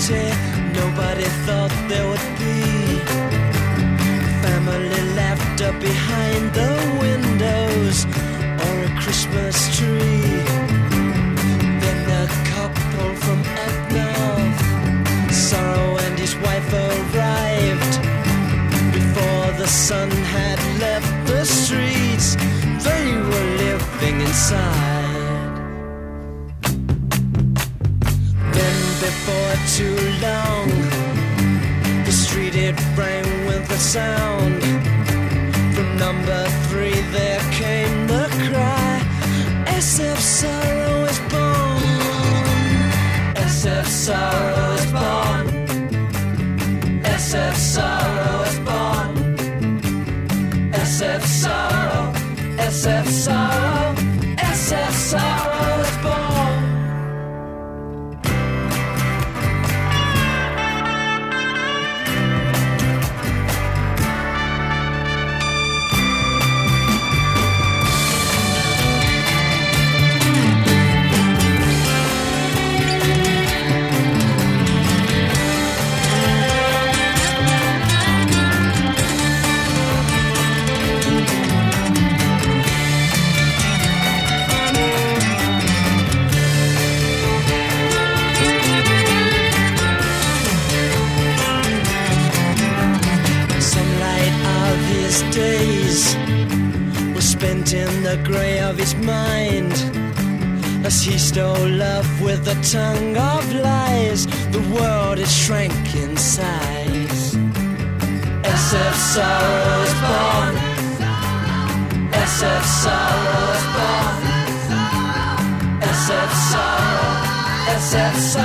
party nobody thought there would be. Family laughter behind the windows or a Christmas tree. Then a couple from up north, Sorrow and his wife arrived. Before the sun had left the streets, they were living inside. Then before too long, the street it rang with a sound. From number 3 there came the cry, SF Sorrow is born. SF Sorrow is born. SF Sorrow is born. SF Sorrow, SF Sorrow, SF Sorrow is born. Days were spent in the grey of his mind, as he stole love with the tongue of lies. The world is shrank in size. SF Sorrow is born. SF Sorrow is born. SF Sorrow, SF Sorrow.